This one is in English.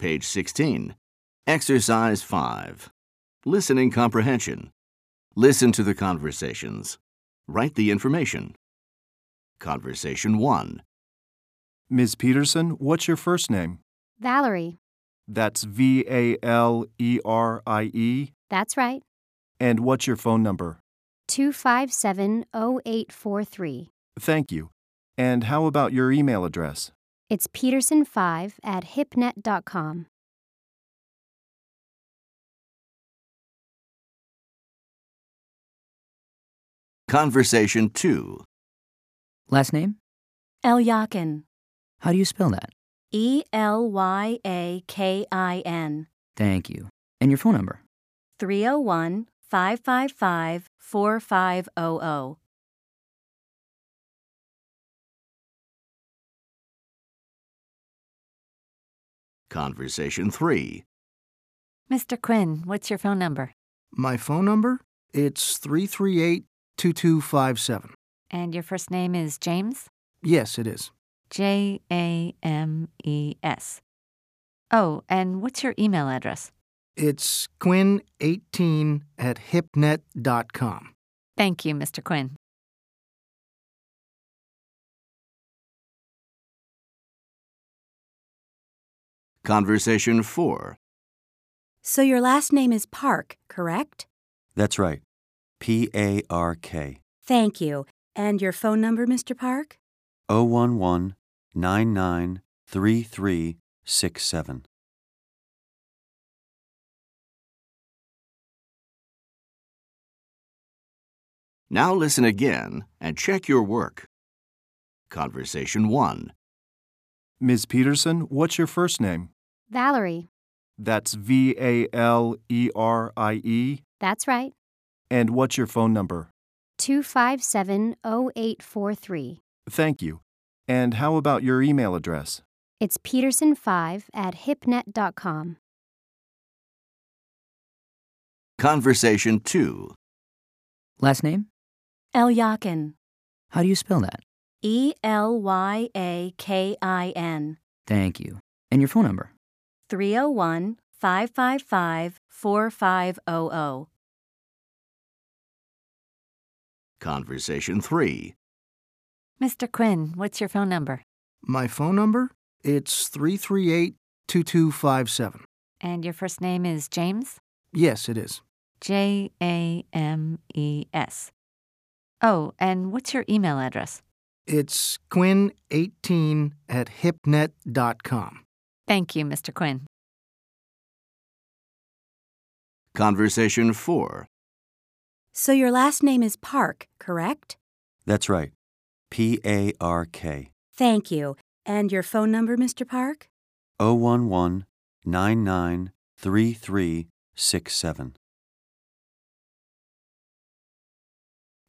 Page 16. Exercise 5. Listening comprehension. Listen to the conversations. Write the information. Conversation 1. Ms. Peterson, what's your first name? Valerie. That's Valerie. That's right. And what's your phone number? 257-0843. Thank you. And how about your email address? It's peterson5@hipnet.com. Conversation 2. Last name? Elyakin. How do you spell that? Elyakin. Thank you. And your phone number? 301-555-4500. Conversation 3. Mr. Quinn, what's your phone number? My phone number? It's 338-2257. And your first name is James? Yes, it is. James. Oh, and what's your email address? It's quinn18@hipnet.com. Thank you, Mr. Quinn. Conversation 4. So your last name is Park, correct? That's right. P-A-R-K. Thank you. And your phone number, Mr. Park? 011-99-3367. Now listen again and check your work. Conversation 1. Ms. Peterson, what's your first name? Valerie. That's Valerie. That's right. And what's your phone number? 257-0843. Thank you. And how about your email address? It's peterson5@hipnet.com. Conversation 2. Last name? Elyakin. How do you spell that? Elyakin. Thank you. And your phone number? 301-555-4500. Conversation 3. Mr. Quinn, what's your phone number? My phone number? It's 338-2257. And your first name is James? Yes, it is. James. Oh, and what's your email address? It's quinn18@hipnet.com. Thank you, Mr. Quinn. Conversation 4. So your last name is Park, correct? That's right. P-A-R-K. Thank you. And your phone number, Mr. Park? 011-99-3367.